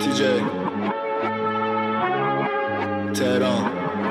TJ تهران.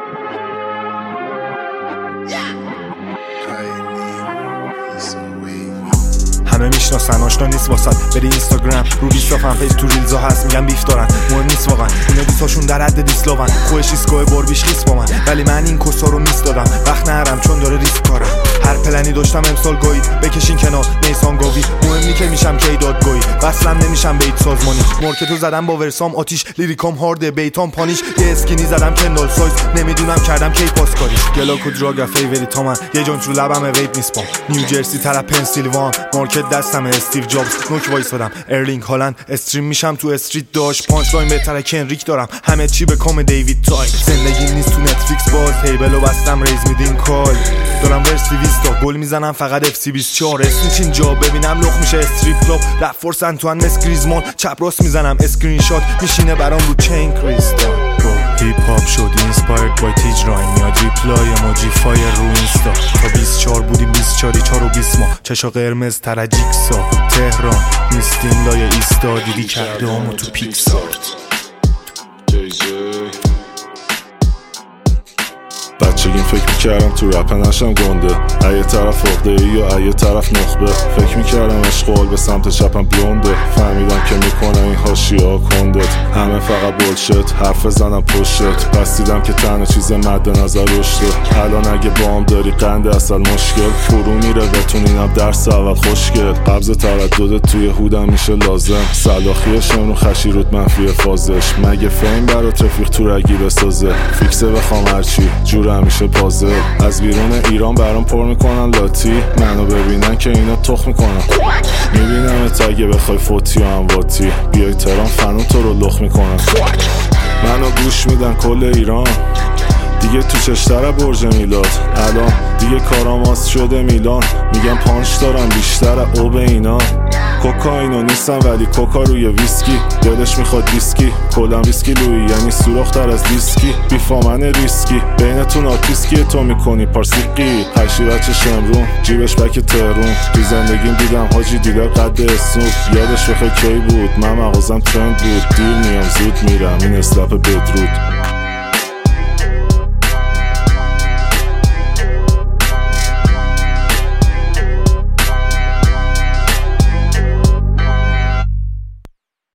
همه میشناسن آشنا نیست واسط، بری اینستاگرام رو بیستا فن پیج تو ریلزا هست میگن بیف دارن، مهم نیست واقعا اینا دوتاشون در حد دیسلاون، خوش ایسکای باربیش لیست با من، ولی من این کسا رو میس دادم وقت نرم چون داره ریسک کارم. هر پلنی داشتم امسال گویی بکشین کنار نیسان گاوی، مهم نی که میشم کی دادگاهی، وصلم نمیشم بیت سازمانی، مارکتو زدم با ورسام آتیش، لیریکام هارد بیتام پانیش، یه اسکینی زدم کندال سایز نمیدونم کردم کی پاس کاریش، گلاکو دراگ فیوری تا من یه جون تو لبم ویپ میسپام، نیوجرسی طرف پنسیلوان مارکت دستم استیو جابز، نوک وایسادم ارلینگ هالند، استریم میشم تو استریت داش، پانچ لاین بهتره کنریک دارم، همه چی به کام دیوید تای، زندگی نیست تو نتفلیکس باز، تیبلو بستم ریز میدین کال، دارم ورسی ویستا گل میزنم فقط اف سی 24، اسنیچ اینجا ببینم لخ میشه استریپ کلاب، رپ فورس انتوان مس گریزمان، چپ راست میزنم اسکرین شات میشینه برام رو چین کریستال. هیپ هاپ شد اینسپایرد بای تیج راین، میاد ریپلای اموجی فایر رو اینستا، تا 24 بودیم 24 4 و 20 ماه، چشا قرمز ترجیکسا، تهران نیستیم لای ایستا، دیدی کرده همو تو پیکسا. بچگیم فکر میکردم تو رپ نشم گنده، ایه طرف عقده ای یا ایه طرف نخبه، فکر میکردم اشغال به سمت چپم بلونده، فهمیدم که میکنم این حاشیه ها کندت، همه فقط بولشت حرف زنم پشتت، پس دیدم که تنها چیز مد نظر رشده، الان اگه بام داری قند اصل مشکل، فرو میره بتونینم درس اول خوشگل، قبض ترددت توی هودم میشه لازم، سلاخی شمرون خشیروت منفی فازش، مگه فیم برات رفیق تو رگی بسازه، فیکسه بخوام هرچی جور همیشه پازل، از بیرون ایران برام پر میکنن لاتی، منو ببینن که اینا تخ میکنن، میبینم اگه بخوای فوتی و امواتی، بیای تهران فنون تو رو لخ میکنن، منو گوش میدن کل ایران، دیگه تو چشتره برج میلاد، الان دیگه کاراماس شده میلان، میگم پانچ دارم بیشتر او به اینا، کوکائینو نیستم ولی کوکا روی ویسکی، دلش میخواد دیسکی، کلم ویسکی لویی یعنی سوراخ‌تر از دیسکی، بیفامن ریسکی، بینتون آرتیسکی تو میکنی پارسیقی، هرشی بچه شمرون جیبش بک تهرون، تو زندگیم دیدم حاجی دیلر قد اسنوپ، یادش بخیر کی بود من مغازم ترند بود، دیر میام زود میرم این اسلپ بدرود.